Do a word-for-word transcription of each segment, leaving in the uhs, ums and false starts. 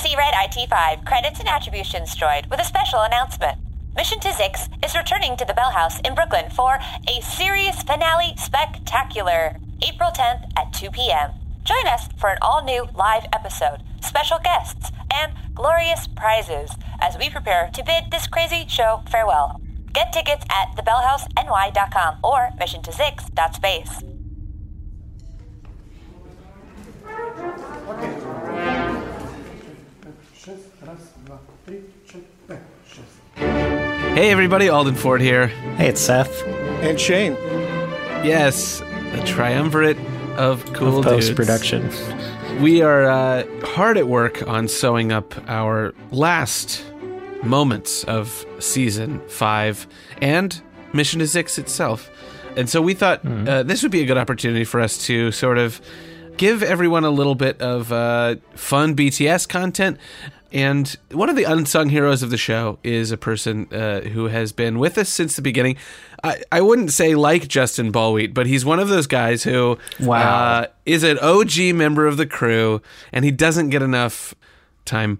C-Red I T five credits and attributions droid with a special announcement. Mission to Zix is returning to the Bell House in Brooklyn for a series finale spectacular, April tenth at two p.m. Join us for an all-new live episode, special guests, and glorious prizes as we prepare to bid this crazy show farewell. Get tickets at the bell house n y dot com or mission to zix dot space. Hey everybody, Alden Ford here. Hey, it's Seth. And Shane. Yes, the triumvirate of cool of dudes. Post-production. We are uh, hard at work on sewing up our last moments of season five and Mission to Zix itself. And so we thought mm. uh, this would be a good opportunity for us to sort of give everyone a little bit of uh, fun B T S content. And one of the unsung heroes of the show is a person uh, who has been with us since the beginning. I, I wouldn't say like Justin Ballwheat, but he's one of those guys who wow. uh, is an O G member of the crew, and he doesn't get enough time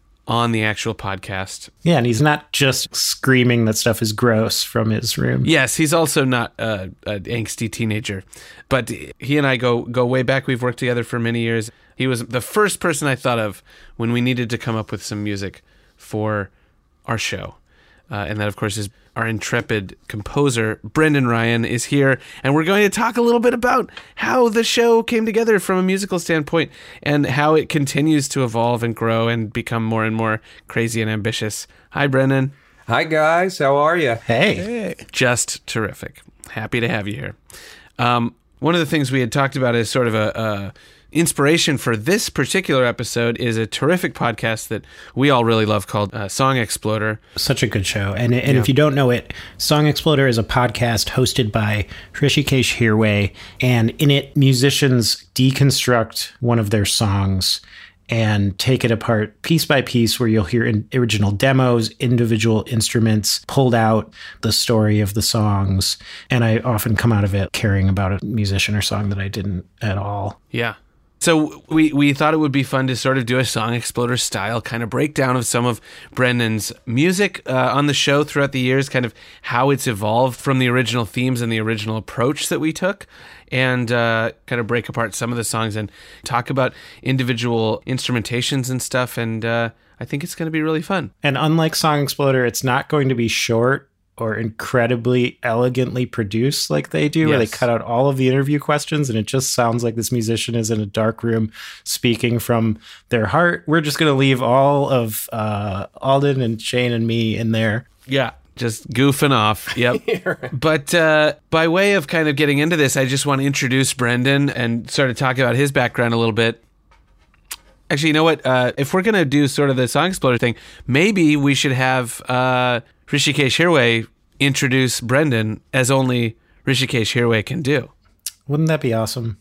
on the actual podcast. Yeah, and he's not just screaming that stuff is gross from his room. Yes, he's also not uh, an angsty teenager. But he and I go go way back. We've worked together for many years. He was the first person I thought of when we needed to come up with some music for our show. Uh, and that, of course, is our intrepid composer, Brendan Ryan, is here. And we're going to talk a little bit about how the show came together from a musical standpoint and how it continues to evolve and grow and become more and more crazy and ambitious. Hi, Brendan. Hi, guys. How are you? Hey. hey. Just terrific. Happy to have you here. Um, one of the things we had talked about is sort of a... a inspiration for this particular episode is a terrific podcast that we all really love called uh, Song Exploder. Such a good show. And and yeah. if you don't know it, Song Exploder is a podcast hosted by Hrishikesh Hirway. And in it, musicians deconstruct one of their songs and take it apart piece by piece, where you'll hear in original demos, individual instruments pulled out, the story of the songs. And I often come out of it caring about a musician or song that I didn't at all. Yeah. So we, we thought it would be fun to sort of do a Song Exploder style kind of breakdown of some of Brendan's music uh, on the show throughout the years, kind of how it's evolved from the original themes and the original approach that we took, and uh, kind of break apart some of the songs and talk about individual instrumentations and stuff. And uh, I think it's going to be really fun. And unlike Song Exploder, it's not going to be short or incredibly elegantly produced like they do, yes. where they cut out all of the interview questions and it just sounds like this musician is in a dark room speaking from their heart. We're just going to leave all of uh, Alden and Shane and me in there. Yeah, just goofing off. Yep. But uh, by way of kind of getting into this, I just want to introduce Brendan and sort of talk about his background a little bit. Actually, you know what? Uh, if we're going to do sort of the Song Exploder thing, maybe we should have... Uh, Hrishikesh Hirway introduce Brendan as only Hrishikesh Hirway can do. Wouldn't that be awesome?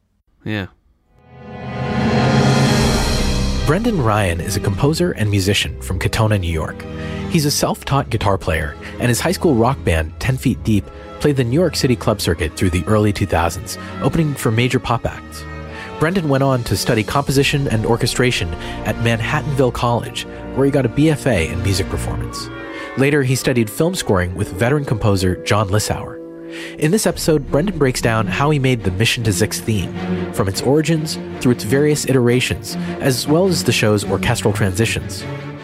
Yeah. Brendan Ryan is a composer and musician from Katona, New York. He's a self-taught guitar player, and his high school rock band, ten feet Deep, played the New York City club circuit through the early two thousands, opening for major pop acts. Brendan went on to study composition and orchestration at Manhattanville College, where he got a B F A in music performance. Later, he studied film scoring with veteran composer John Lissauer. In this episode, Brendan breaks down how he made the Mission to Zix theme, from its origins through its various iterations, as well as the show's orchestral transitions.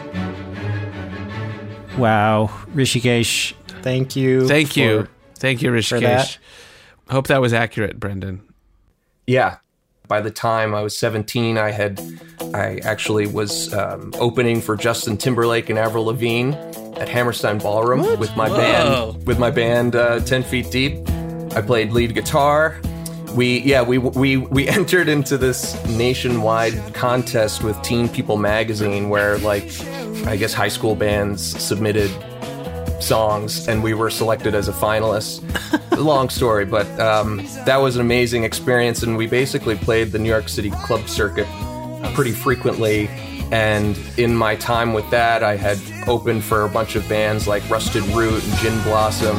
Wow, Hrishikesh, thank you. Thank for, you. Thank you, Hrishikesh. Hope that was accurate, Brendan. Yeah. By the time I was seventeen, I had, I actually was um, opening for Justin Timberlake and Avril Lavigne at Hammerstein Ballroom what? with my Whoa. band, with my band uh, ten feet Deep. I played lead guitar. We, yeah, we we we entered into this nationwide contest with Teen People magazine, where like, I guess high school bands submitted songs, and we were selected as a finalist. Long story, but um, that was an amazing experience, and we basically played the New York City club circuit pretty frequently. And in my time with that, I had opened for a bunch of bands like Rusted Root and Gin Blossom.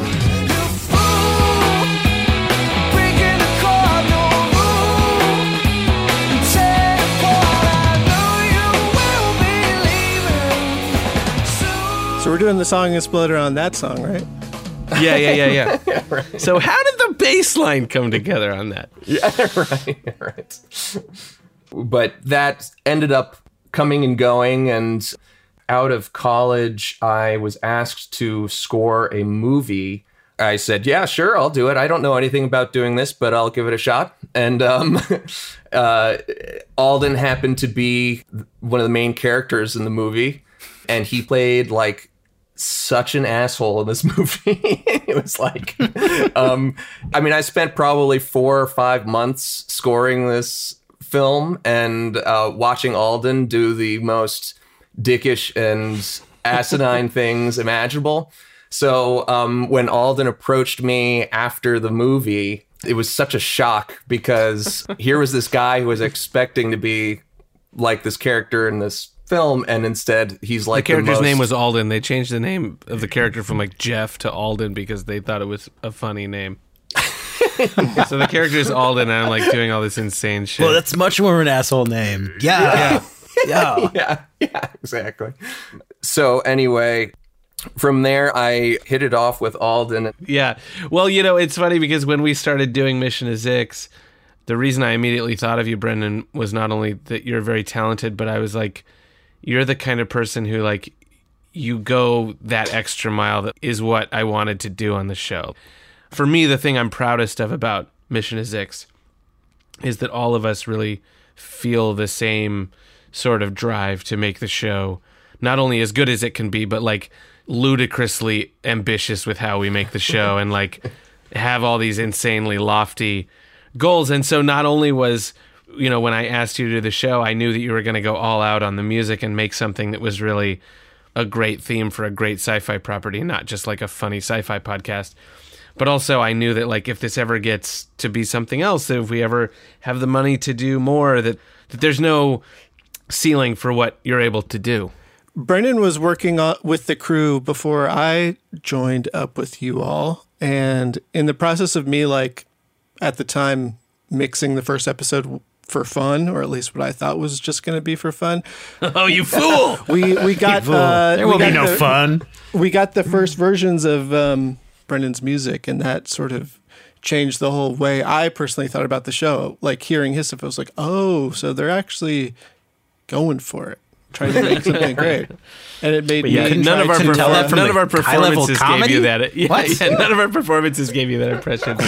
we're doing the Song Exploder on that song, right? Yeah, yeah, yeah, yeah. Yeah, right. So how did the bass line come together on that? Yeah, right, right. But that ended up coming and going, and out of college, I was asked to score a movie. I said, yeah, sure, I'll do it. I don't know anything about doing this, but I'll give it a shot. And um, uh, Alden happened to be one of the main characters in the movie, and he played like such an asshole in this movie. It was like, um, I mean, I spent probably four or five months scoring this film and uh, watching Alden do the most dickish and asinine things imaginable. So um, when Alden approached me after the movie, it was such a shock because here was this guy who was expecting to be like this character in this film, and instead he's like the character's the most... name was Alden. They changed the name of the character from like Jeff to Alden because they thought it was a funny name. So the character is Alden, and I'm like doing all this insane shit. Well, that's much more of an asshole name. Yeah. yeah. Yeah. yeah, yeah, exactly. So anyway, from there, I hit it off with Alden. Yeah. Well, you know, it's funny because when we started doing Mission to Zix, the reason I immediately thought of you, Brendan, was not only that you're very talented, but I was like, you're the kind of person who, like, you go that extra mile that is what I wanted to do on the show. For me, the thing I'm proudest of about Mission to Zix is that all of us really feel the same sort of drive to make the show not only as good as it can be, but like ludicrously ambitious with how we make the show and like have all these insanely lofty goals. And so not only was, you know, when I asked you to do the show, I knew that you were going to go all out on the music and make something that was really a great theme for a great sci-fi property, not just like a funny sci-fi podcast. But also I knew that like if this ever gets to be something else, that if we ever have the money to do more, that, that there's no ceiling for what you're able to do. Brendan was working on, with the crew before I joined up with you all. And in the process of me, like, at the time, mixing the first episode for fun, or at least what I thought was just going to be for fun. Oh, you fool! we we got uh, there will be no the, fun. We got the first versions of um, Brendan's music, and that sort of changed the whole way I personally thought about the show. Like hearing his stuff, I was like, oh, so they're actually going for it, trying to make something great. And it made yeah, me none of our perform- perform- none of our performances gave you that. Yeah, What? yeah, none of our performances gave you that impression.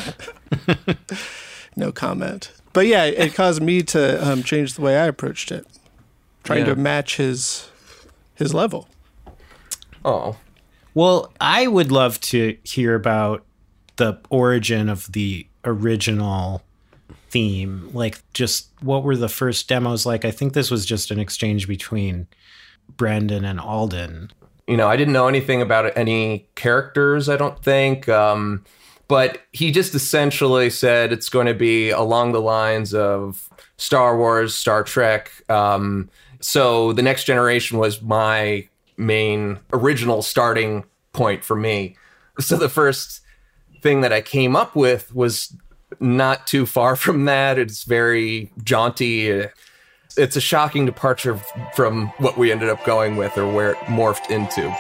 No comment. But yeah, it caused me to um, change the way I approached it, trying Yeah. to match his his level. Oh, Well, I would love to hear about the origin of the original theme. Like, just what were the first demos like? I think this was just an exchange between Brendan and Alden. you know, I didn't know anything about any characters, I don't think. Um, but he just essentially said it's going to be along the lines of Star Wars, Star Trek. Um, so The Next Generation was my main original starting point for me. So the first thing that I came up with was not too far from that. It's very jaunty. It's a shocking departure from what we ended up going with or where it morphed into.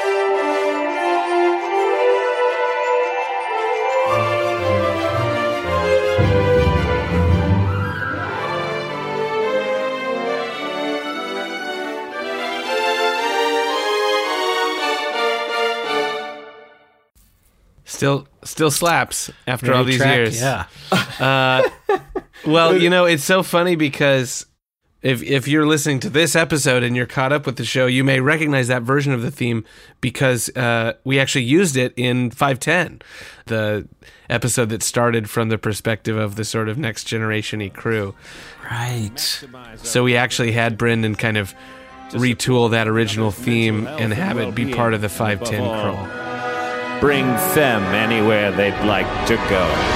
Still, still slaps after Great all these track, years. Yeah. Uh, well, you know, it's so funny because if if you're listening to this episode and you're caught up with the show, you may recognize that version of the theme because uh, we actually used it in five ten, the episode that started from the perspective of the sort of next generation-y crew. Right. So we actually had Brendan kind of retool that original theme and have it be part of the five ten crawl. Bring them anywhere they'd like to go.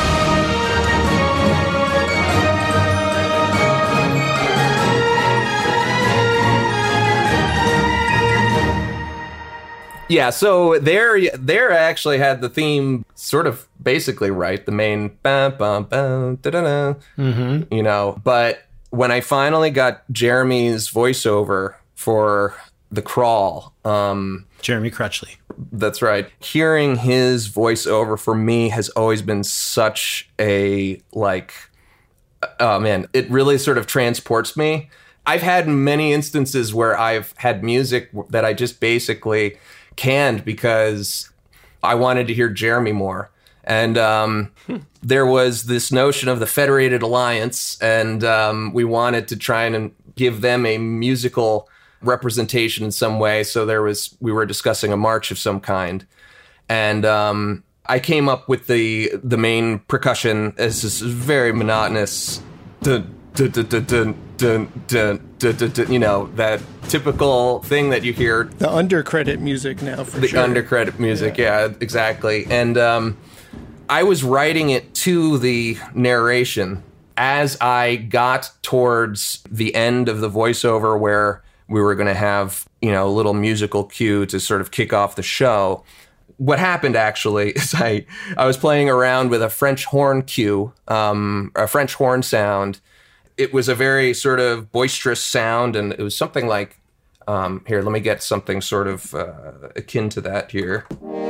Yeah, so there, there actually had the theme sort of basically right, the main bam, bam, bam, da da da, Mm-hmm. you know. But when I finally got Jeremy's voiceover for The Crawl. Um, Jeremy Crutchley. That's right. Hearing his voiceover for me has always been such a, like, oh man, it really sort of transports me. I've had many instances where I've had music that I just basically canned because I wanted to hear Jeremy more. And um, hmm. there was this notion of the Federated Alliance, and um, we wanted to try and give them a musical representation in some way. So there was, we were discussing a march of some kind. And um, I came up with the the main percussion as this very monotonous, dun, dun, dun, dun, dun, dun, dun, dun, dun, dun, you know, that typical thing that you hear. The undercredit music now, for the sure. The undercredit music, yeah, yeah exactly. And um, I was writing it to the narration. As I got towards the end of the voiceover where we were going to have, you know, a little musical cue to sort of kick off the show, what happened actually is I, I was playing around with a French horn cue, um, a French horn sound. It was a very sort of boisterous sound, and it was something like, um, here, let me get something sort of uh, akin to that here.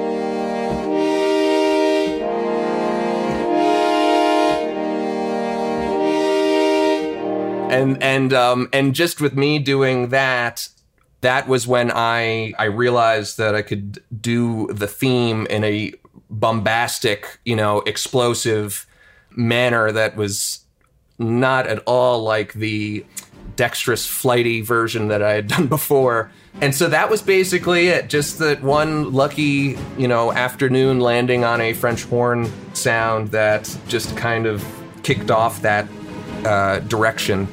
And and um, and just with me doing that, that was when I I realized that I could do the theme in a bombastic, you know, explosive manner that was not at all like the dexterous, flighty version that I had done before. And so that was basically it. Just that one lucky, you know, afternoon landing on a French horn sound that just kind of kicked off that uh, direction.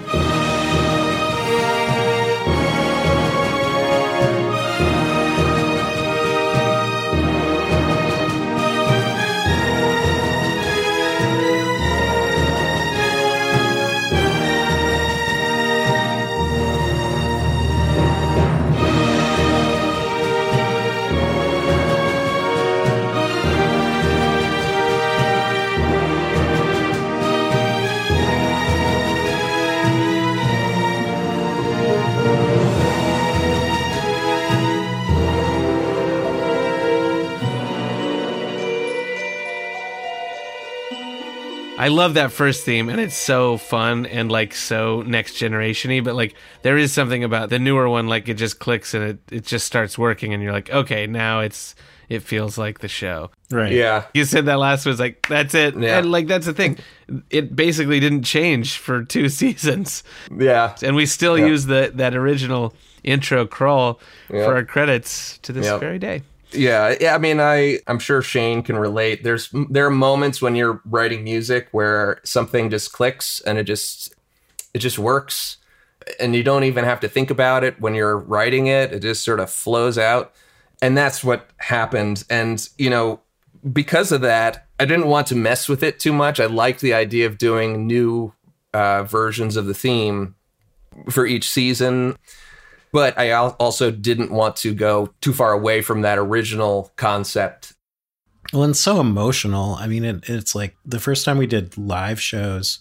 I love that first theme, and it's so fun and like so next generation-y, but like there is something about the newer one, like it just clicks and it, it just starts working, and you're like, okay, now it's it feels like the show. Right. Yeah. You said that last was like, that's it. Yeah. And like that's the thing. It basically didn't change for two seasons. Yeah. And we still yeah. use the that original intro crawl yeah. for our credits to this yeah. very day. Yeah, yeah. I mean, I I'm sure Shane can relate. There's there are moments when you're writing music where something just clicks and it just it just works, and you don't even have to think about it when you're writing it. It just sort of flows out, and that's what happened. And you know, because of that, I didn't want to mess with it too much. I liked the idea of doing new uh, versions of the theme for each season. But I also didn't want to go too far away from that original concept. Well, and so emotional. I mean, it, it's like the first time we did live shows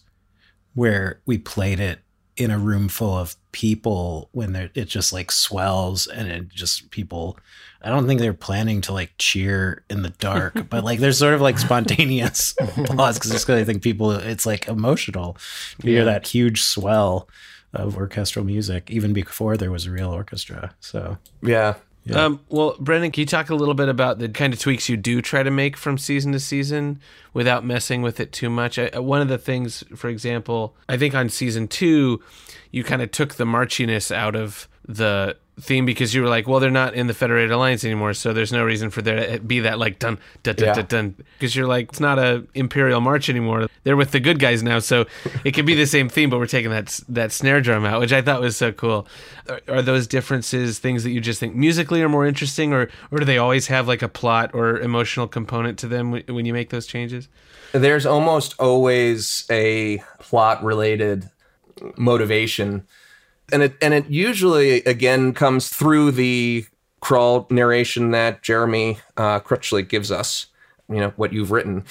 where we played it in a room full of people when it just like swells and it just people, I don't think they're planning to like cheer in the dark, but like there's sort of like spontaneous applause because just because I think people, it's like emotional. You yeah. hear that huge swell of orchestral music even before there was a real orchestra. So yeah. yeah. Um, well, Brendan, can you talk a little bit about the kind of tweaks you do try to make from season to season without messing with it too much? I, one of the things, for example, I think on season two, you kind of took the marchiness out of the theme because you were like, well, they're not in the Federated Alliance anymore, so there's no reason for there to be that like dun dun dun yeah. dun dun, because you're like, it's not a Imperial March anymore. They're with the good guys now, so it could be the same theme, but we're taking that that snare drum out, which I thought was so cool. Are, are those differences things that you just think musically are more interesting, or or do they always have like a plot or emotional component to them w- when you make those changes? There's almost always a plot related motivation. And it and it usually, again, comes through the crawl narration that Jeremy uh, Crutchley gives us, you know, what you've written.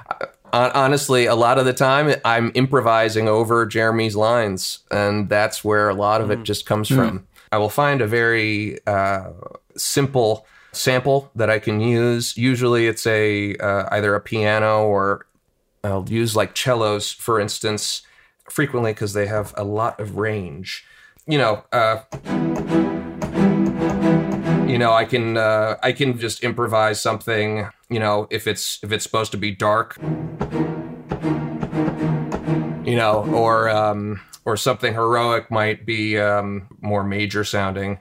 Uh, honestly, a lot of the time, I'm improvising over Jeremy's lines, and that's where a lot of it just comes from. I will find a very uh, simple sample that I can use. Usually it's a uh, either a piano, or I'll use like cellos, for instance, frequently because they have a lot of range. You know, uh, you know, I can uh, I can just improvise something. You know, if it's if it's supposed to be dark, you know, or um, or something heroic might be um, more major sounding.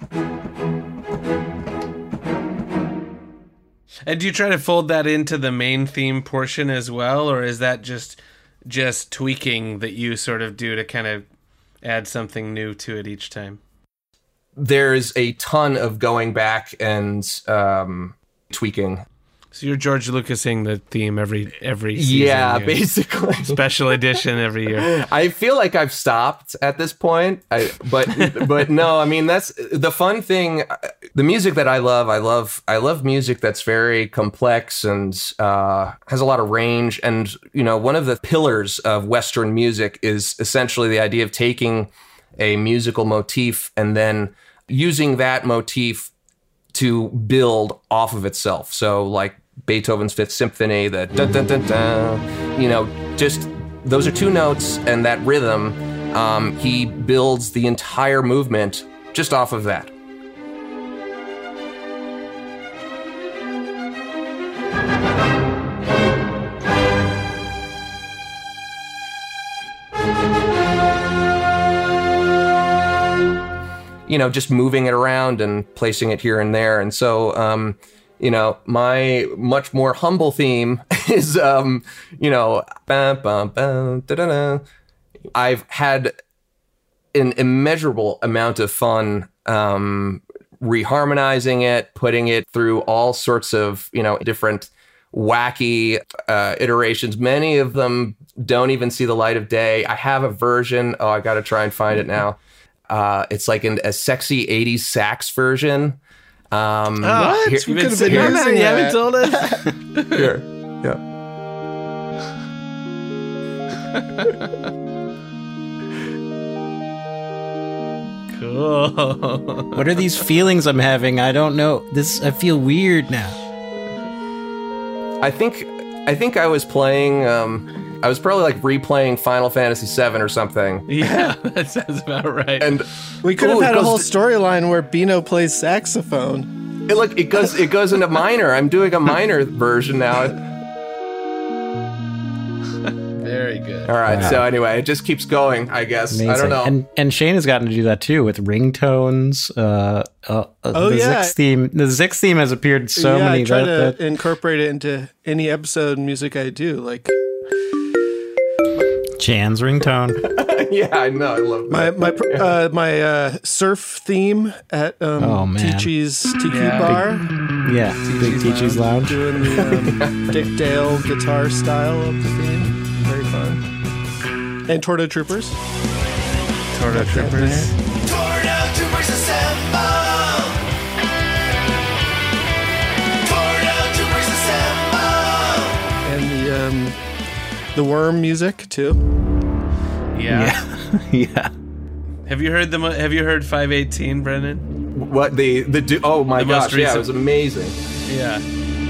And do you try to fold that into the main theme portion as well, or is that just just tweaking that you sort of do to kind of add something new to it each time? There's a ton of going back and um, tweaking. So you're George Lucasing the theme every every season. Yeah, you- basically. Special edition every year. I feel like I've stopped at this point, I, but but no, I mean that's the fun thing. The music that I love, I love I love music that's very complex and uh, has a lot of range. And you know, one of the pillars of Western music is essentially the idea of taking a musical motif and then using that motif to build off of itself. So like Beethoven's Fifth Symphony, the dun dun dun dun, you know, just those are two notes and that rhythm, um, he builds the entire movement just off of that. You know, just moving it around and placing it here and there. And so, um, you know, my much more humble theme is, um, you know, bum, bum, bum, da-da-da. I've had an immeasurable amount of fun um, reharmonizing it, putting it through all sorts of, you know, different wacky uh, iterations. Many of them don't even see the light of day. I have a version. Oh, I got to try and find it now. Uh, it's like an, a sexy eighties sax version. Um, What? here- We could have been No, no, using you that. haven't told us. here. Yeah. Cool. What are these feelings I'm having? I don't know. This I feel weird now. I think I think I was playing. Um, I was probably like replaying Final Fantasy seven or something. Yeah, that sounds about right. And We could have Ooh, it had a goes whole to- storyline where Bino plays saxophone. it, look, it goes it goes into minor. I'm doing a minor version now. Very good. All right. Wow. So anyway, it just keeps going. I guess Amazing. I don't know. And and Shane has gotten to do that too with ringtones. Uh, uh, Oh, the yeah. Zix theme. The Zix theme has appeared so yeah, many. I try that- to that- incorporate it into any episode music I do. Like Jan's ringtone. yeah, I know. I love my that. my pr- uh, my uh, surf theme at um, Oh, man. Teachy's Tiki Yeah. Bar, Yeah, Big Teachy's Lounge. doing the um, Dick Dale guitar style of the theme. Very fun. And Tordo Troopers. Tordo Troopers. Tornado Troopers assemble! Tornado Troopers assemble! And the um, the worm music too. Yeah. Yeah. Have you heard the? mo- Have you heard five eighteen, Brendan? What the the du- oh my The most gosh, yeah, recent- it was amazing. Yeah.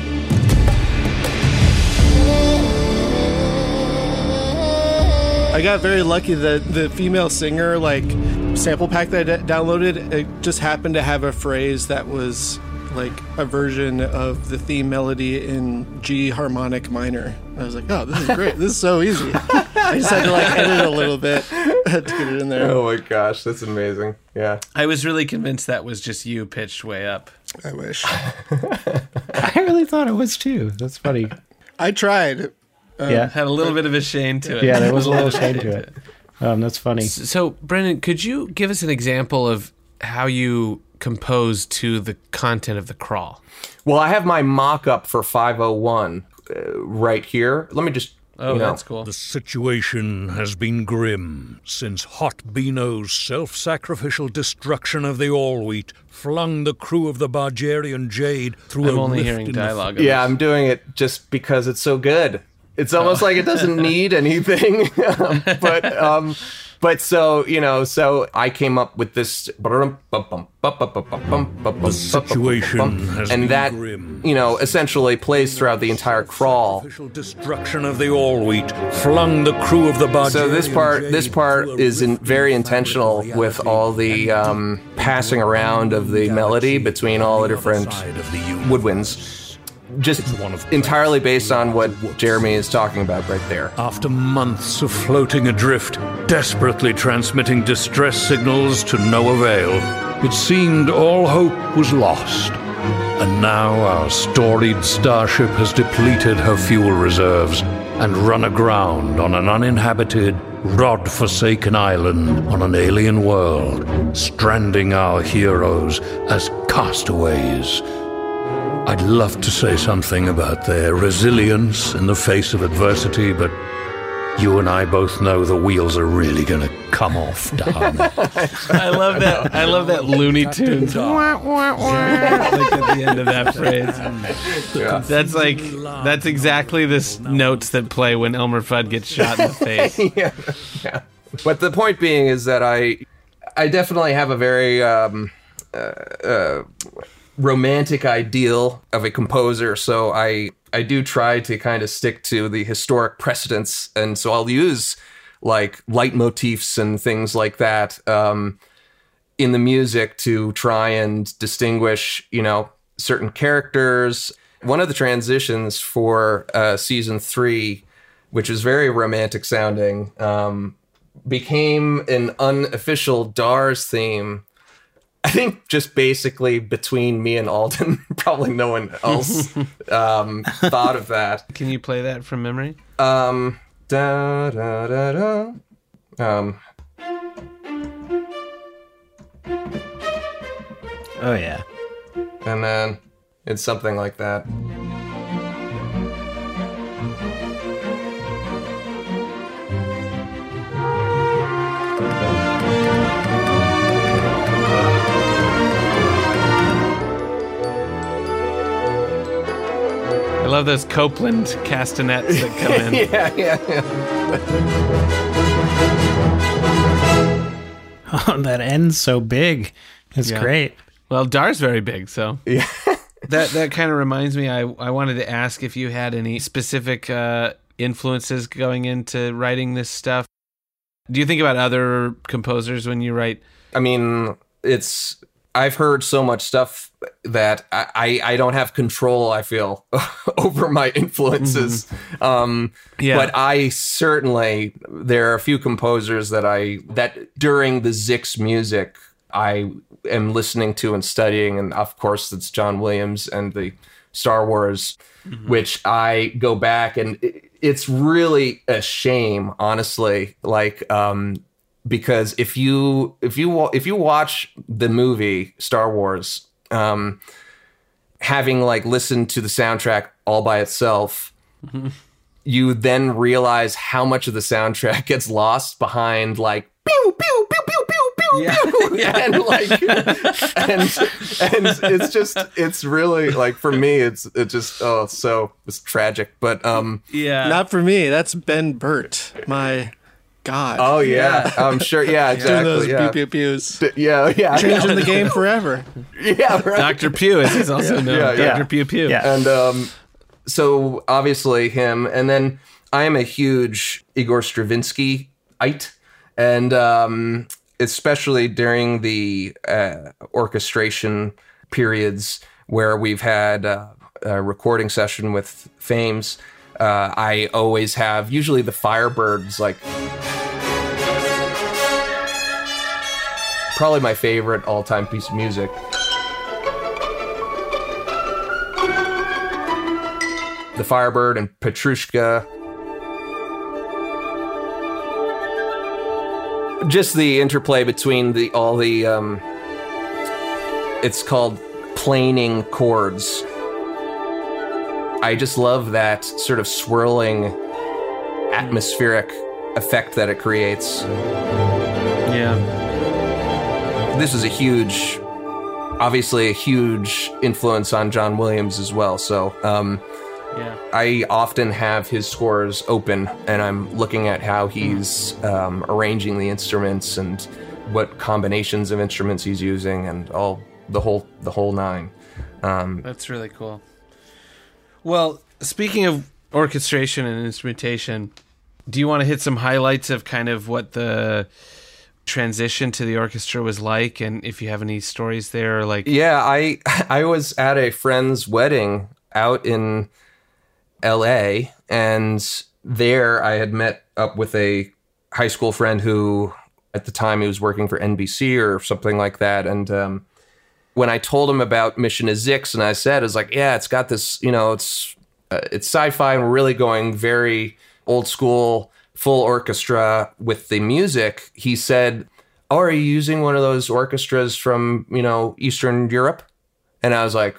I got very lucky that the female singer like sample pack that I d- downloaded, it just happened to have a phrase that was like a version of the theme melody in G harmonic minor. I was like, oh, this is great. This is so easy. I just had to like edit a little bit to get it in there. Oh my gosh, that's amazing. Yeah. I was really convinced that was just you pitched way up. I wish. I really thought it was too. That's funny. I tried. yeah. Had a little bit of a shame to it. Yeah, there was a little shade to it. Um, that's funny. So, Brendan, could you give us an example of how you compose to the content of the crawl? Well, I have my mock-up for five oh one uh, right here. Let me just. Oh, you know, that's cool. The situation has been grim since Hot Beano's self-sacrificial destruction of the All-Wheat flung the crew of the Bargerian Jade through I'm a only rift hearing in the dialogue. of Yeah, this. I'm doing it just because it's so good. It's almost like it doesn't need anything. Um, but um, But so, you know, so I came up with this, The situation has and been that, grim. you know, essentially plays throughout the entire crawl. Sacrificial destruction of the all-wheat flung the crew of the Bajarian So this part, Jade this part to a is in, rift very in the fabric intentional of with reality all the and um, passing around of the melody between all the different side of the universe. woodwinds. Just one of entirely based on what Jeremy is talking about right there. After months of floating adrift, desperately transmitting distress signals to no avail, it seemed all hope was lost. And now our storied starship has depleted her fuel reserves and run aground on an uninhabited, rod-forsaken island on an alien world, stranding our heroes as castaways. I'd love to say something about their resilience in the face of adversity, but you and I both know the wheels are really going to come off down there. I love that. I love that Looney Tunes. Wah, wah, wah, like at the end of that phrase. Yeah. That's like that's exactly the s- notes that play when Elmer Fudd gets shot in the face. yeah, yeah. But the point being is that I, I definitely have a very um, uh, uh, romantic ideal of a composer. So I, I do try to kind of stick to the historic precedents, and so I'll use like leitmotifs and things like that um, in the music to try and distinguish, you know, certain characters. One of the transitions for uh, season three, which is very romantic sounding, um, became an unofficial D A R S theme. I think just basically between me and Alden, probably no one else um, thought of that. Can you play that from memory? Um, da da da da. Um. Oh, yeah. And then it's something like that. I love those Copeland castanets that come in. yeah, yeah, yeah. Oh, that ends so big. It's Yeah. great. Well, D A R's very big, so Yeah. that that kind of reminds me. I I wanted to ask if you had any specific uh, influences going into writing this stuff. Do you think about other composers when you write? I mean, it's. I've heard so much stuff that I, I, I don't have control, I feel, over my influences. Mm-hmm. Um, Yeah. But I certainly, there are a few composers that I, that during the Zix music, I am listening to and studying. And of course, it's John Williams and the Star Wars, mm-hmm. which I go back and it, it's really a shame, honestly. Like, um, because if you if you if you watch the movie Star Wars, um, having like listened to the soundtrack all by itself, mm-hmm. you then realize how much of the soundtrack gets lost behind like pew pew pew pew pew pew Yeah. pew, Yeah. and like and and it's just it's really like for me it's it just oh it's so it's tragic, but um Yeah, Not for me. That's Ben Burt, my God. oh yeah, I'm sure yeah Doing those exactly yeah pew pew pews. D- yeah yeah Changing the game forever. yeah right. Doctor Pew, as he's also known. Yeah, yeah. Doctor Pew Pew. Yeah. And um, so obviously him, and then I am a huge Igor Stravinsky-ite, and um, especially during the uh, orchestration periods where we've had uh, a recording session with Fames, uh, I always have usually the Firebirds, like probably my favorite all-time piece of music. The Firebird and Petrushka. Just the interplay between the all the um, it's called planing chords. I just love that sort of swirling atmospheric effect that it creates. Yeah. This is a huge, obviously a huge influence on John Williams as well. So um, Yeah. I often have his scores open, and I'm looking at how he's um, arranging the instruments and what combinations of instruments he's using, and all the whole the whole nine. Um, That's really cool. Well, speaking of orchestration and instrumentation, do you want to hit some highlights of kind of what the transition to the orchestra was like, and if you have any stories there? Like, yeah, I I was at a friend's wedding out in L A, and there I had met up with a high school friend who, at the time, he was working for N B C or something like that. And um, when I told him about Mission to Zix, and I said, it's like, yeah, it's got this, you know, it's uh, it's sci-fi, and we're really going very old school, full orchestra with the music. He said, oh, are you using one of those orchestras from, you know, Eastern Europe? And I was like,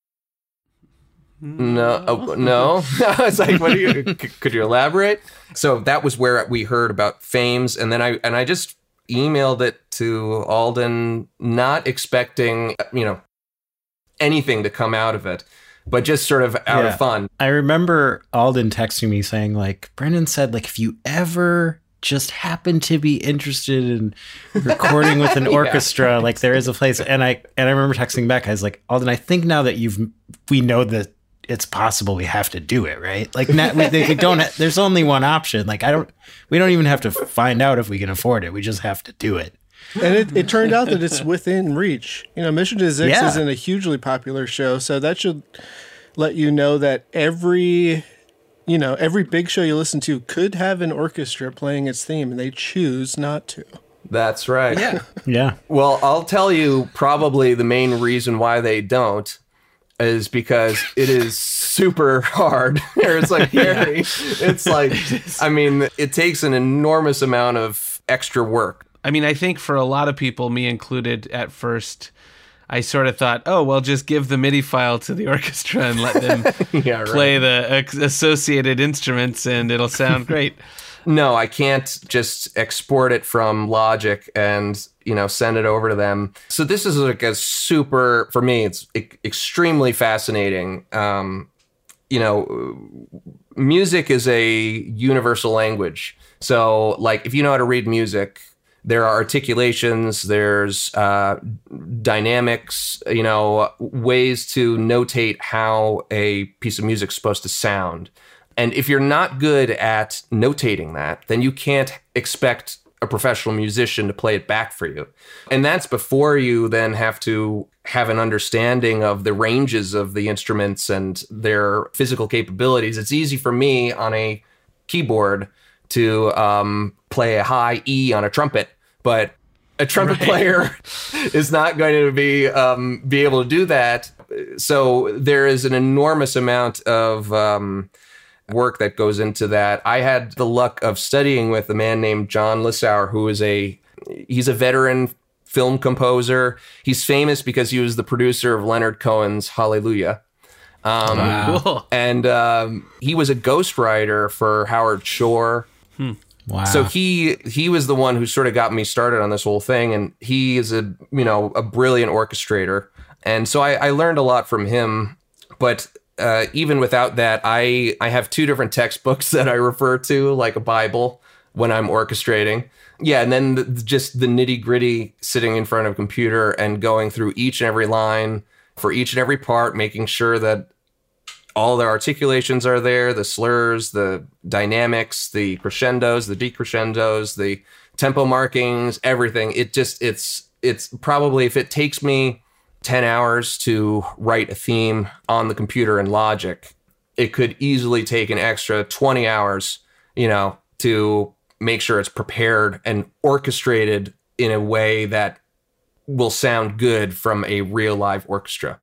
No, oh, no. I was like, "What do you? c- could you elaborate?" So that was where we heard about Fames, and then I and I just emailed it to Alden, not expecting, you know, anything to come out of it, but just sort of out Yeah. of fun. I remember Alden texting me saying, like, Brendan said, like, if you ever just happen to be interested in recording with an Yeah. orchestra, like, there is a place. And I and I remember texting back, I was like, Alden, I think now that you've we know that it's possible, we have to do it, right? Like, not, we, we don't. Ha- there's only one option. Like, I don't. We don't even have to find out if we can afford it. We just have to do it. And it, it turned out that it's within reach. You know, Mission to Zix Yeah. isn't a hugely popular show, so that should let you know that every, you know, every big show you listen to could have an orchestra playing its theme, and they choose not to. That's right. yeah, Yeah. Well, I'll tell you probably the main reason why they don't is because it is super hard. It's like very, it's like, I mean, it takes an enormous amount of extra work. I mean, I think for a lot of people, me included, at first, I sort of thought, oh, well, just give the MIDI file to the orchestra and let them Yeah, right. play the ex- associated instruments, and it'll sound great. No, I can't just export it from Logic and, you know, send it over to them. So this is like a super, for me, it's e- extremely fascinating. Um, you know, music is a universal language. So, like, if you know how to read music, there are articulations, there's uh, dynamics, you know, ways to notate how a piece of music is supposed to sound. And if you're not good at notating that, then you can't expect a professional musician to play it back for you. And that's before you then have to have an understanding of the ranges of the instruments and their physical capabilities. It's easy for me on a keyboard to um, play a high E on a trumpet, but a trumpet Right. player is not going to be um, be able to do that. So there is an enormous amount of um, work that goes into that. I had the luck of studying with a man named John Lissauer, who is a he's a veteran film composer. He's famous because he was the producer of Leonard Cohen's Hallelujah. Um, Cool. And um, he was a ghostwriter for Howard Shore. Wow. So he he was the one who sort of got me started on this whole thing, and he is a you know a brilliant orchestrator, and so I, I learned a lot from him. But uh, even without that, I I have two different textbooks that I refer to, like a Bible, when I'm orchestrating. Yeah, and then the, just the nitty gritty, sitting in front of a computer and going through each and every line for each and every part, making sure that all the articulations are there, the slurs, the dynamics, the crescendos, the decrescendos, the tempo markings, everything. It just, it's, it's probably, if it takes me ten hours to write a theme on the computer in Logic, it could easily take an extra twenty hours, you know, to make sure it's prepared and orchestrated in a way that will sound good from a real live orchestra.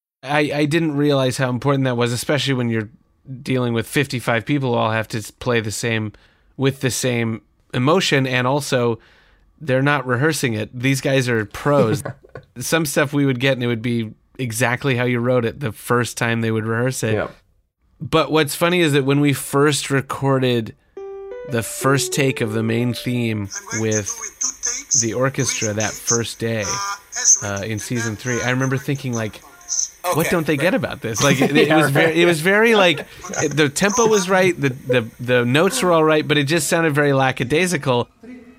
I, I didn't realize how important that was, especially when you're dealing with fifty-five people who all have to play the same, with the same emotion, and also they're not rehearsing it. These guys are pros. Some stuff we would get and it would be exactly how you wrote it the first time they would rehearse it. Yeah. But what's funny is that when we first recorded the first take of the main theme with the orchestra that first day uh, in season three, I remember thinking, like, what don't they get about this? Like it, it was very, it was very like it, the tempo was right, the, the the notes were all right, but it just sounded very lackadaisical.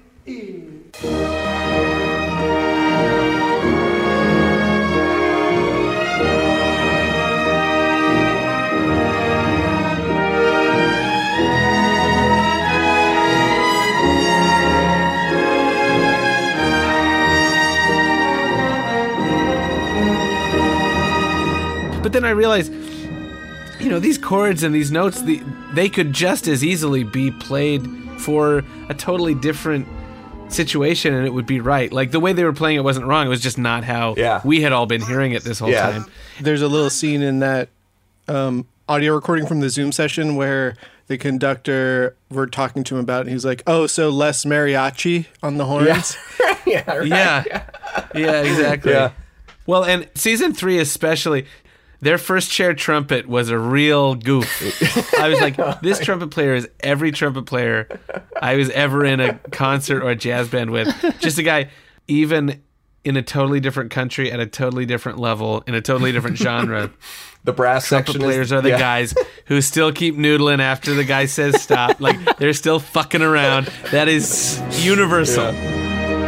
But then I realized, you know, these chords and these notes, the, they could just as easily be played for a totally different situation and it would be right. Like the way they were playing it wasn't wrong. It was just not how yeah. we had all been hearing it this whole yeah. time. There's a little scene in that um, audio recording from the Zoom session where the conductor, we're talking to him about it, and he's like, oh, so less mariachi on the horns? Yeah, yeah, right. yeah. yeah, exactly. Yeah. Well, and season three especially, their first chair trumpet was a real goof. I was like, this trumpet player is every trumpet player I was ever in a concert or a jazz band with. Just a guy, even in a totally different country, at a totally different level, in a totally different genre. The brass trumpet section players is, are the yeah. guys who still keep noodling after the guy says stop. Like, they're still fucking around. That is universal. Yeah.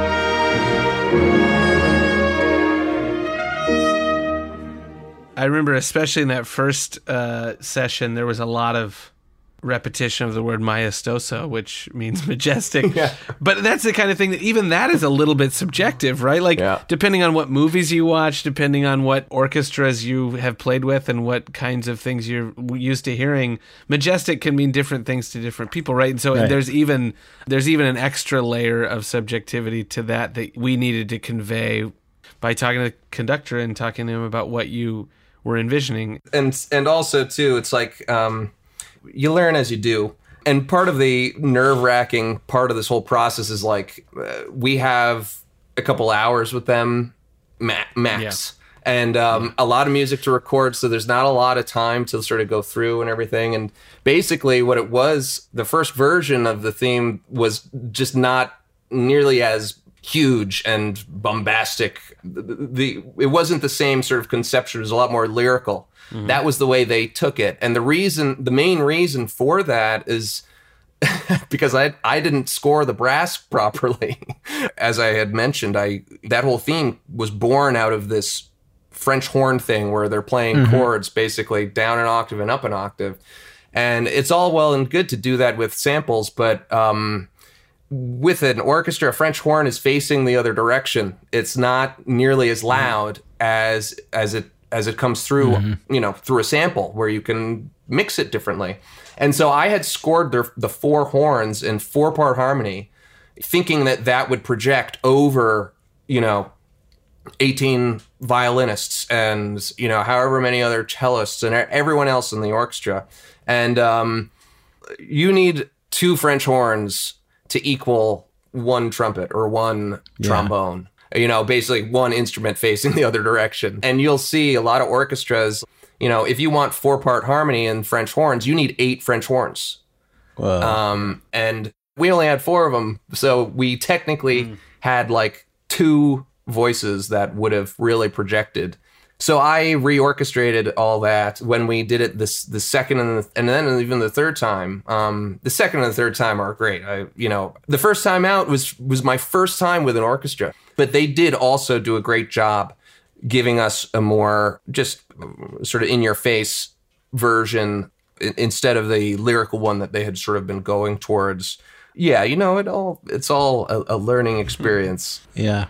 I remember, especially in that first uh, session, there was a lot of repetition of the word maestoso, which means majestic. Yeah. But that's the kind of thing that even that is a little bit subjective, right? Like, yeah. depending on what movies you watch, depending on what orchestras you have played with and what kinds of things you're used to hearing, majestic can mean different things to different people, right? And so right. there's even there's even an extra layer of subjectivity to that that we needed to convey by talking to the conductor and talking to him about what you were envisioning. And and also, too, it's like um, you learn as you do. And part of the nerve-wracking part of this whole process is like uh, we have a couple hours with them ma- max. Yeah. And um, yeah. a lot of music to record, so there's not a lot of time to sort of go through and everything. And basically what it was, the first version of the theme was just not nearly as huge and bombastic. The, the it wasn't the same sort of conception. It was a lot more lyrical. Mm-hmm. That was the way they took it. And the reason, the main reason for that is because I I didn't score the brass properly. As I had mentioned, I that whole theme was born out of this French horn thing where they're playing mm-hmm. chords basically down an octave and up an octave. And it's all well and good to do that with samples, but um with an orchestra, a French horn is facing the other direction. It's not nearly as loud as as it as it comes through, mm-hmm. you know, through a sample where you can mix it differently. And so I had scored their, the four horns in four-part harmony, thinking that that would project over, you know, eighteen violinists and, you know, however many other cellists and everyone else in the orchestra. And um, you need two French horns to equal one trumpet or one yeah. trombone, you know, basically one instrument facing the other direction. And you'll see a lot of orchestras, you know, if you want four-part harmony in French horns, you need eight French horns. Wow. Um, and we only had four of them. So we technically mm. had like two voices that would have really projected. So I reorchestrated all that when we did it this the second and the, and then even the third time. Um, the second and the third time are great. I you know the first time out was was my first time with an orchestra, but they did also do a great job giving us a more just sort of in your face version instead of the lyrical one that they had sort of been going towards. Yeah, you know it all. It's all a, a learning experience. Yeah.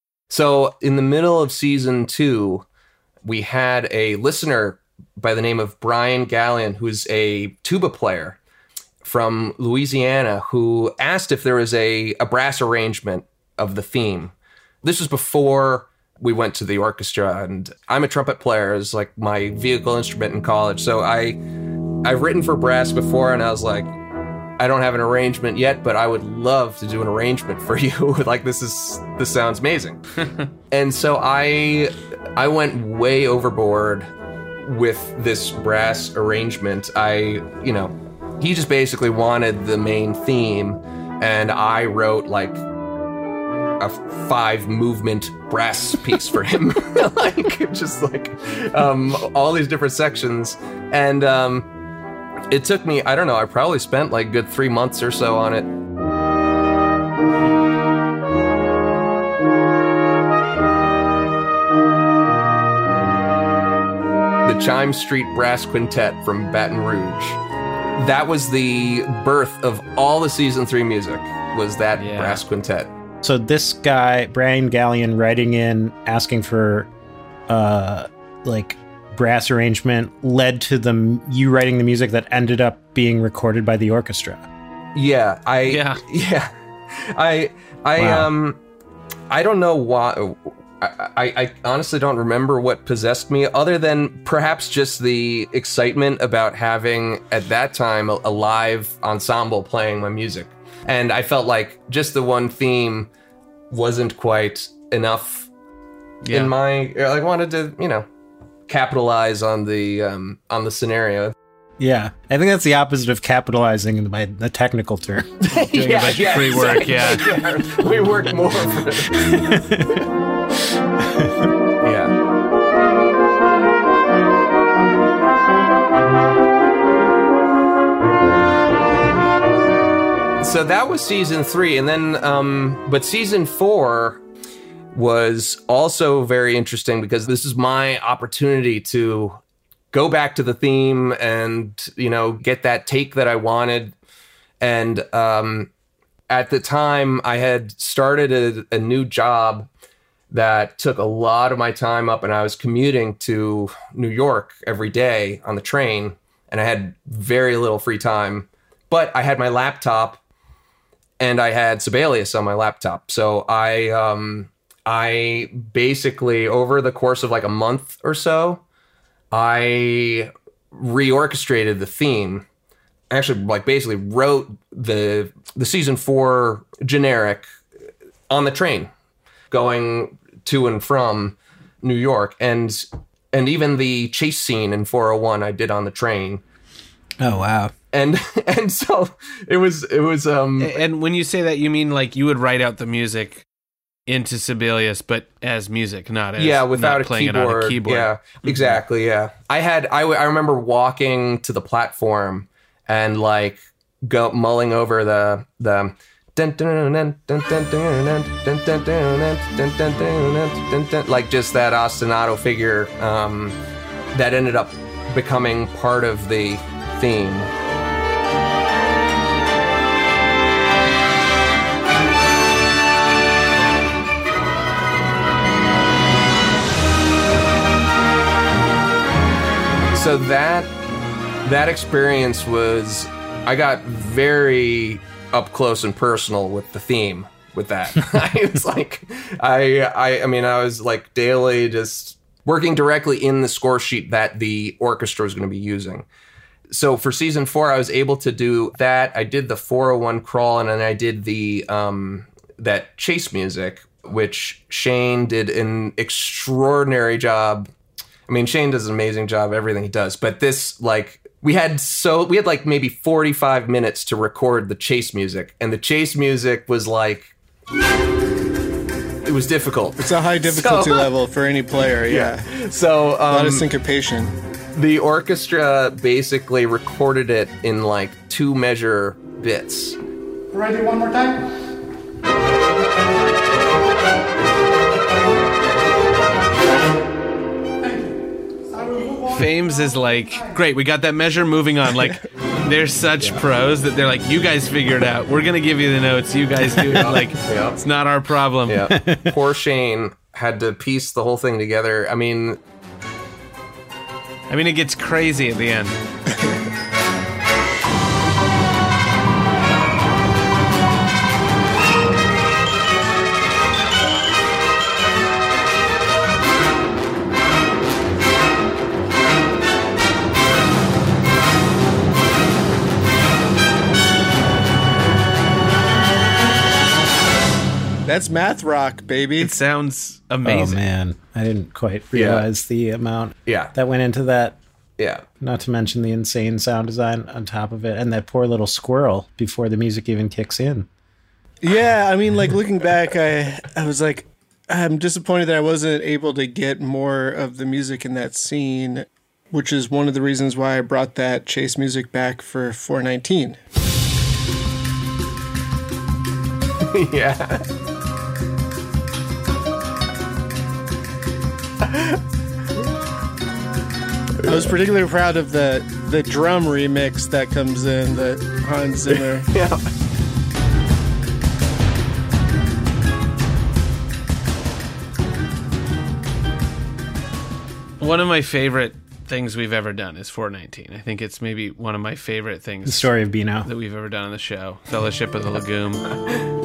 So in the middle of season two, we had a listener by the name of Brian Gallion, who's a tuba player from Louisiana, who asked if there was a, a brass arrangement of the theme. This was before we went to the orchestra, and I'm a trumpet player as like my vehicle instrument in college. So I, I've written for brass before, and I was like, I don't have an arrangement yet, but I would love to do an arrangement for you. Like, this is, this sounds amazing. And so I, I went way overboard with this brass arrangement. I, you know, he just basically wanted the main theme, and I wrote like a five movement brass piece for him, like just like um, all these different sections. And um, it took me, I don't know, I probably spent like good three months or so on it. The Chime Street Brass Quintet from Baton Rouge. That was the birth of all the season three music, was that Yeah. brass quintet. So this guy, Brian Gallion, writing in, asking for uh, like brass arrangement, led to the you writing the music that ended up being recorded by the orchestra. Yeah, I Yeah. yeah, I I Wow. um I don't know why. I, I, I honestly don't remember what possessed me, other than perhaps just the excitement about having at that time a, a live ensemble playing my music. And I felt like just the one theme wasn't quite enough Yeah. in my. I wanted to, you know, capitalize on the um, on the sscenario. Yeah, I think that's the opposite of capitalizing by the technical term. Doing a bunch of free work, yeah. yeah. We work more for it. Yeah. So that was season three, and then, um, but season four was also very interesting because this is my opportunity to go back to the theme and, you know, get that take that I wanted. And um, at the time, I had started a, a new job that took a lot of my time up, and I was commuting to New York every day on the train, and I had very little free time. But I had my laptop, and I had Sibelius on my laptop. So I um, I basically, over the course of like a month or so, I reorchestrated the theme. Actually, like basically wrote the the season four generic on the train, going to and from New York, and and even the chase scene in four oh one I did on the train. Oh wow! And and so it was it was um And when you say that, you mean like you would write out the music into Sibelius, but as music, not as yeah without not a playing keyboard. it on a keyboard. Yeah, exactly. Yeah, I had I, w- I remember walking to the platform and like go mulling over the the like just that ostinato figure um, that ended up becoming part of the theme. So that that experience was, I got very up close and personal with the theme with that. I was like, I, I, I mean, I was like daily just working directly in the score sheet that the orchestra was going to be using. So for season four, I was able to do that. I did the four oh one crawl, and then I did the um, that chase music, which Shane did an extraordinary job. I mean, Shane does an amazing job, everything he does. But this, like, we had so we had like maybe forty-five minutes to record the chase music, and the chase music was like, it was difficult. It's a high difficulty So- level for any player, yeah. So A lot um, of syncopation. the orchestra basically recorded it in like two measure bits. Ready one more time? Fames is like, great, we got that measure, moving on. Like, they're such pros that they're like, you guys figure it out. We're going to give you the notes. You guys do it. Like, Yeah. it's not our problem. Yeah. Poor Shane had to piece the whole thing together. I mean, I mean, it gets crazy at the end. That's math rock, baby. It sounds Oh amazing. man, I didn't quite realize the amount yeah. that went into that. Yeah. Not to mention the insane sound design on top of it, and that poor little squirrel before the music even kicks in. Yeah, I mean, like looking back, I I was like, I'm disappointed that I wasn't able to get more of the music in that scene, which is one of the reasons why I brought that chase music back for four nineteen. Yeah. I was particularly proud of the the drum remix that comes in, that Hans Zimmer. Yeah. One of my favorite things we've ever done is four nineteen. I think it's maybe one of my favorite things. The story of Beano. That we've ever done on the show. Fellowship of the Legume.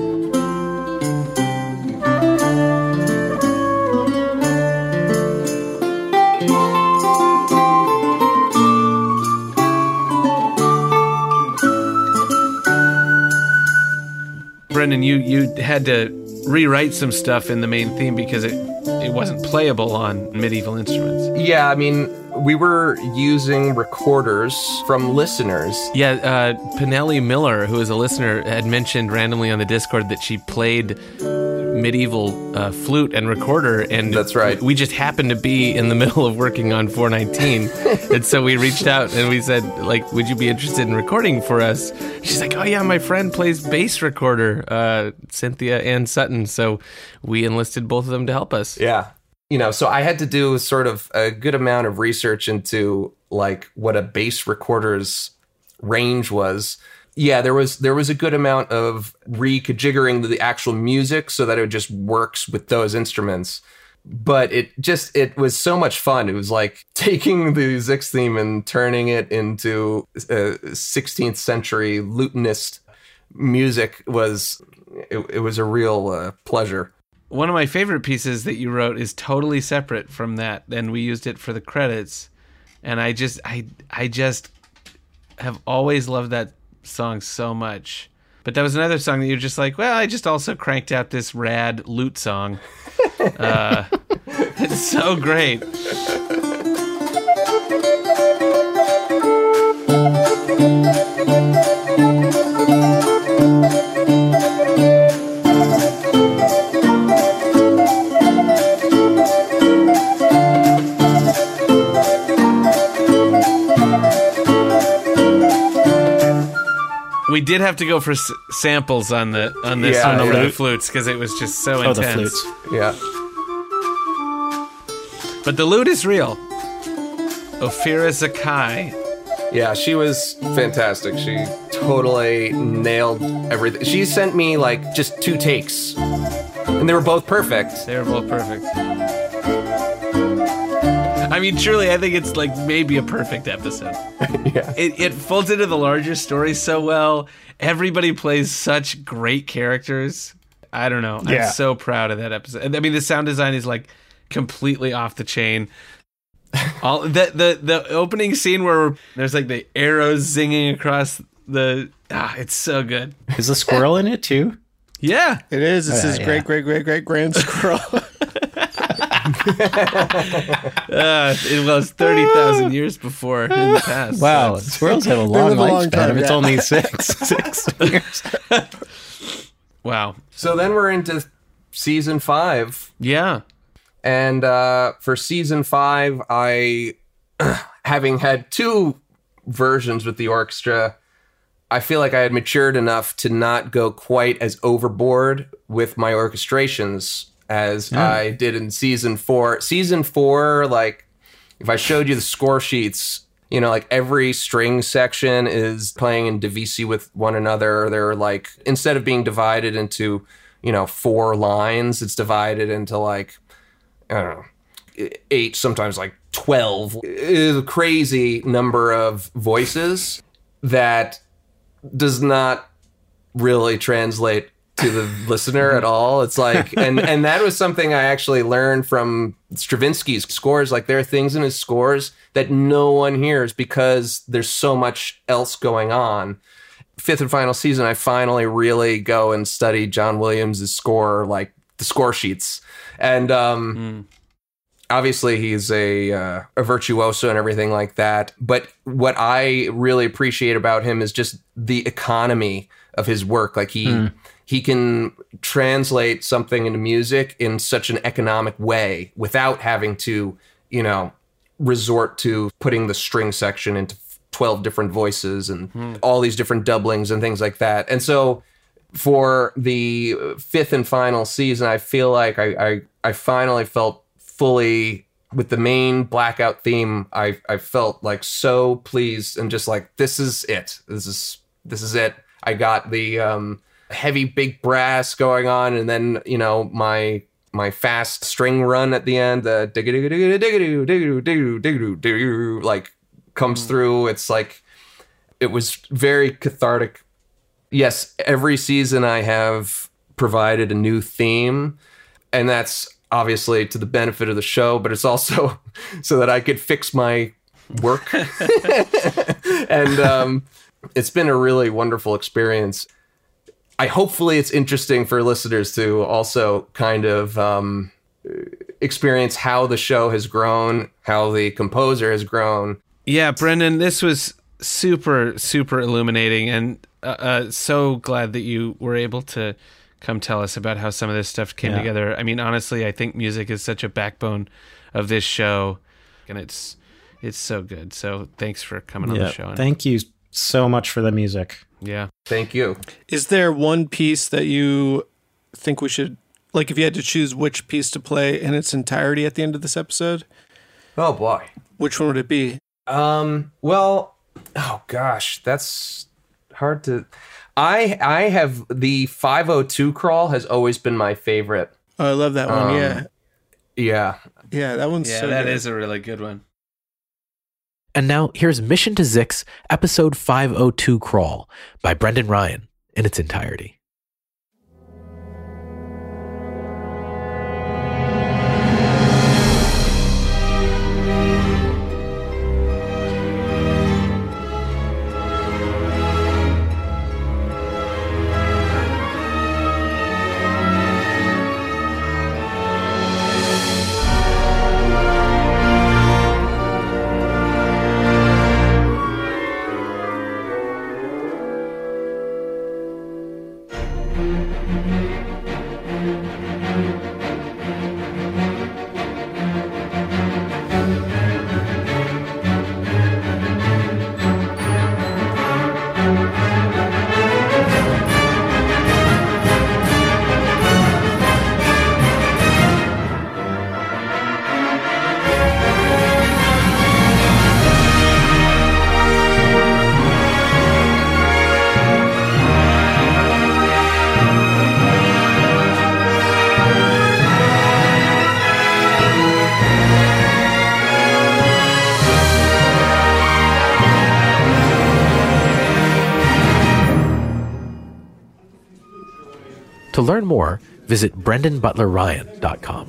Brendan, you, you had to rewrite some stuff in the main theme because it it wasn't playable on medieval instruments. Yeah, I mean, we were using recorders from listeners. Yeah, uh, Pinelli Miller, who is a listener, had mentioned randomly on the Discord that she played medieval uh, flute and recorder, and that's right. We just happened to be in the middle of working on four nineteen, and so we reached out and we said, like, would you be interested in recording for us? She's like, oh yeah, my friend plays bass recorder, uh, Cynthia Ann Sutton, so we enlisted both of them to help us. Yeah. You know, so I had to do sort of a good amount of research into like what a bass recorder's range was. Yeah, there was there was a good amount of rejiggering the actual music so that it just works with those instruments. But it just, it was so much fun. It was like taking the Zix theme and turning it into uh, sixteenth century lutenist music was, it, it was a real uh, pleasure. One of my favorite pieces that you wrote is totally separate from that, and we used it for the credits. And I just, I, I just have always loved that song so much. But that was another song that you're just like, well, I just also cranked out this rad lute song. uh, it's so great. We did have to go for s- samples on the on this Yeah, on the, yeah. the flutes because it was just so Oh, intense. the flutes. Yeah. But the lute is real. Ophira Zakai. Yeah, she was fantastic. She totally nailed everything. She sent me like just two takes, and they were both perfect. They were both perfect. I mean, truly, I think it's like maybe a perfect episode. Yeah. It, it folds into the larger story so well. Everybody plays such great characters. I don't know. Yeah. I'm so proud of that episode. I mean, the sound design is like completely off the chain. All the the the opening scene where there's like the arrows zinging across the ah, it's so good. Is the squirrel in it too? Yeah, It is. It's Oh, his yeah. great, great, great, great grand squirrel. uh, it was thirty thousand years before in the past. Wow, So squirrels have a live long a long lifespan. time, If it's yeah. only six, six years. it's- wow. So then we're into season five. Yeah. And uh, for season five, I, having had two versions with the orchestra, I feel like I had matured enough to not go quite as overboard with my orchestrations as Yeah. I did in season four. Season four, like, if I showed you the score sheets, you know, like every string section is playing in divisi with one another. They're like, instead of being divided into, you know, four lines, it's divided into like, I don't know, eight, sometimes like twelve. It is a crazy number of voices that does not really translate to the listener at all. It's like, and, and that was something I actually learned from Stravinsky's scores. Like there are things in his scores that no one hears because there's so much else going on. Fifth and final season, I finally really go and study John Williams' score, like the score sheets. And um, Mm. obviously he's a uh, a virtuoso and everything like that. But what I really appreciate about him is just the economy of his work. Like he Mm. he can translate something into music in such an economic way without having to, you know, resort to putting the string section into twelve different voices and hmm. all these different doublings and things like that. And so for the fifth and final season, I feel like I, I, I finally felt fully with the main Blackout theme. I, I felt like so pleased and just like, this is it. This is, this is it. I got the um, heavy big brass going on, and then, you know, my my fast string run at the end, the like comes through. It's like, it was very cathartic. Yes, every season I have provided a new theme, and that's obviously to the benefit of the show, but it's also so that I could fix my work. And um, it's been a really wonderful experience. I hopefully it's interesting for listeners to also kind of um, experience how the show has grown, how the composer has grown. Yeah, Brendan, this was super, super illuminating, and uh, uh, so glad that you were able to come tell us about how some of this stuff came yeah. together. I mean, honestly, I think music is such a backbone of this show, and it's it's so good. So thanks for coming on yeah, the show. Thank you so much for the music. Yeah. Thank you. Is there one piece that you think we should, like if you had to choose which piece to play in its entirety at the end of this episode? Oh boy. Which one would it be? Um, well, oh gosh, that's hard to, I, I have the five oh two crawl has always been my favorite. Oh, I love that one. Um, yeah. Yeah. Yeah. That one's yeah, so that good. is a really good one. And now here's Mission to Zix, episode five oh two Crawl by Brendan Ryan in its entirety. To learn more, visit brendan butler ryan dot com.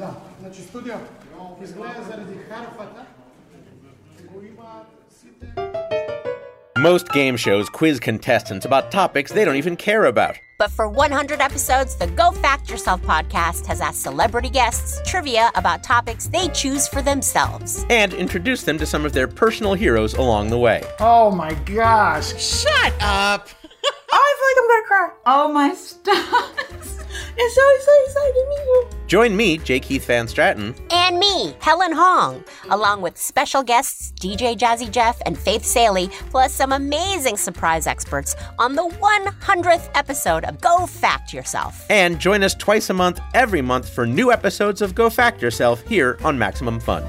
Most game shows quiz contestants about topics they don't even care about. But for one hundred episodes, the Go Fact Yourself podcast has asked celebrity guests trivia about topics they choose for themselves. And introduced them to some of their personal heroes along the way. Oh my gosh. Shut up! I feel like I'm gonna cry. Oh my stars. It's so, so exciting to meet you. Join me, J. Keith Van Stratton. And me, Helen Hong, along with special guests D J Jazzy Jeff and Faith Saley, plus some amazing surprise experts on the one hundredth episode of Go Fact Yourself. And join us twice a month, every month, for new episodes of Go Fact Yourself here on Maximum Fun.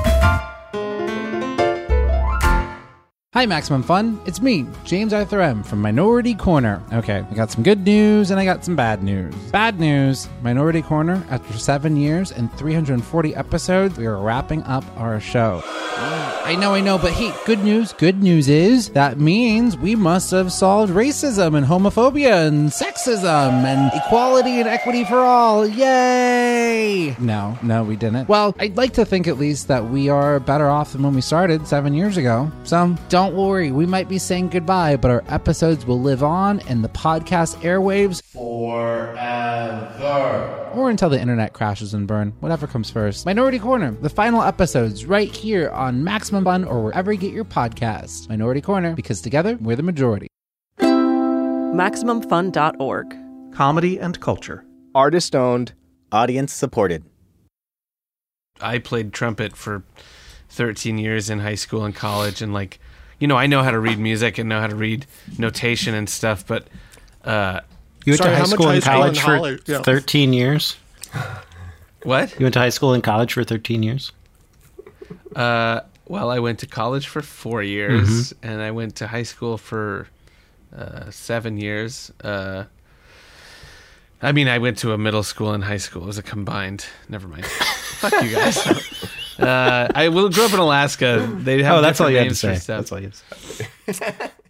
Hi, Maximum Fun. It's me, James Arthur M. from Minority Corner. Okay, I got some good news and I got some bad news. Bad news, Minority Corner, after seven years and three hundred forty episodes, we are wrapping up our show. I know, I know, but hey, good news, good news is that means we must have solved racism and homophobia and sexism and equality and equity for all. Yay! No, no, we didn't. Well, I'd like to think at least that we are better off than when we started seven years ago. So don't worry, we might be saying goodbye, but our episodes will live on in the podcast airwaves forever. Or until the internet crashes and burn, whatever comes first. Minority Corner, the final episodes right here on Maximum Fun or wherever you get your podcasts. Minority Corner, because together we're the majority. Maximum Fun dot org. comedy and culture. Artist owned. Audience supported. I played trumpet for thirteen years in high school and college, and like, you know, I know how to read music and know how to read notation and stuff, but uh, you went Sorry, to high how much school high and school college and for college- yeah. thirteen years. What? You went to high school and college for thirteen years? Uh, well, I went to college for four years, mm-hmm. and I went to high school for uh, seven years. Uh, I mean, I went to a middle school and high school. It was a combined. Never mind. Fuck you guys. Uh, I will grew up in Alaska. They have oh, that's all different you have to names for say. stuff. That's all you have to say.